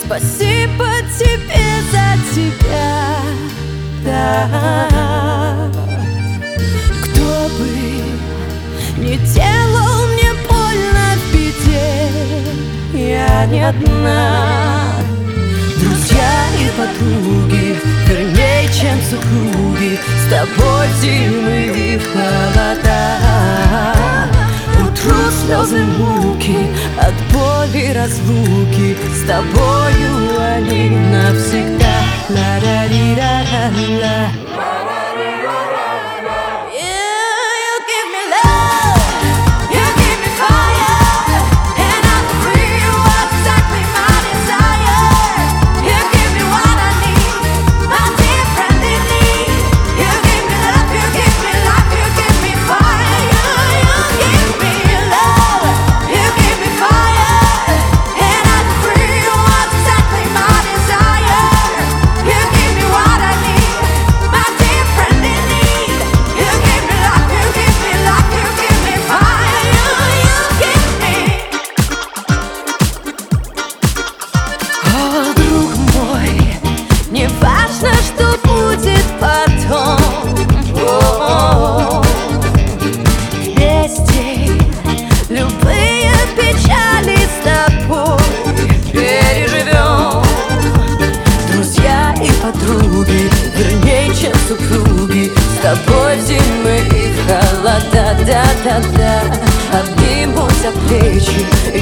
Спасибо тебе за тебя, да. Кто бы не делал мне больно в беде, я не одна. Друзья и подруги, вернее, чем супруги, с тобой зимы и холода. Утру слезы муки от боли разлуки, с тобою они навсегда. Ла-ла-ри-ла-ла-ла. Важно, что будет потом. Вместе любые печали с тобой переживем. Друзья и подруги, вернее, чем супруги, с тобой в зимы и в холода, да-да-да. Обнимутся плечи